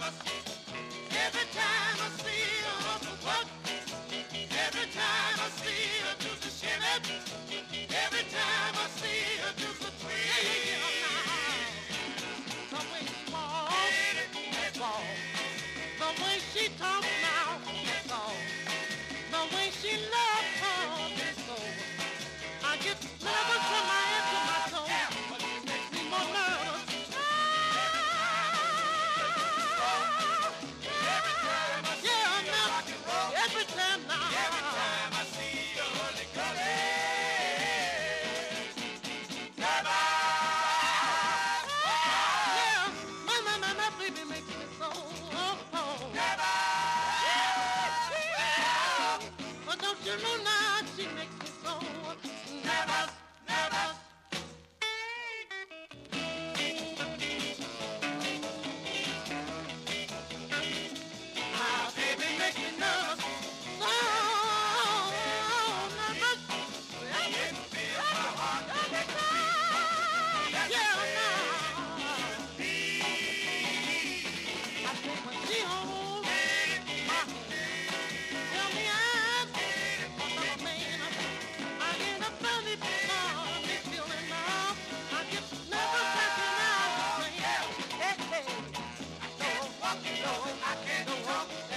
Every time I see her up to work, every time I see her do the shimmy, every time I see her do the twist. The way she walks, that's all. The way she talks now, that's all. The way she loves her, that's all. I get nervous from my head to my toe, but she makes me more nervous. Every time now. Every time I see your holy color. Yeah, my baby makes me so. But don't you know now she makes me so nervous, nervous. My baby makes me nervous. I can't talk.